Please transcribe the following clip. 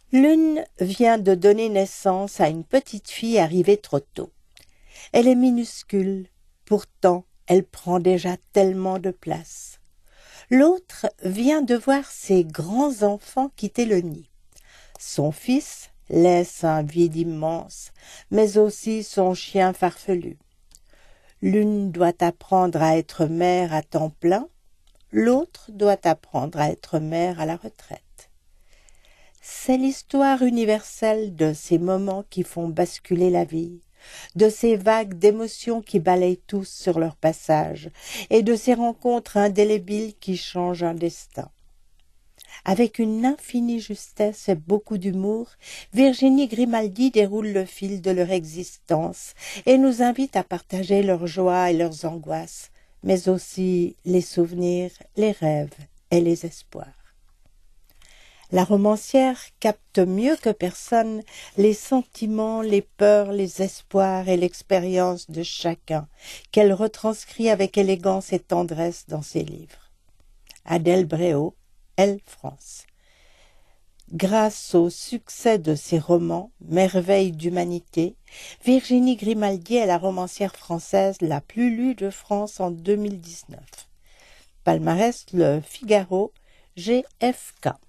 L'une vient de donner naissance à une petite fille arrivée trop tôt. Elle est minuscule, pourtant elle prend déjà tellement de place. L'autre vient de voir ses grands enfants quitter le nid. Son fils laisse un vide immense, mais aussi son chien farfelu. L'une doit apprendre à être mère à temps plein, l'autre doit apprendre à être mère à la retraite. C'est l'histoire universelle de ces moments qui font basculer la vie, de ces vagues d'émotions qui balayent tous sur leur passage, et de ces rencontres indélébiles qui changent un destin. Avec une infinie justesse et beaucoup d'humour, Virginie Grimaldi déroule le fil de leur existence et nous invite à partager leurs joies et leurs angoisses, mais aussi les souvenirs, les rêves et les espoirs. La romancière capte mieux que personne les sentiments, les peurs, les espoirs et l'expérience de chacun, qu'elle retranscrit avec élégance et tendresse dans ses livres. Adèle Bréau, Elle France. Grâce au succès de ses romans, Merveilles d'humanité, Virginie Grimaldi est la romancière française la plus lue de France en 2019. Palmarès Le Figaro, GFK.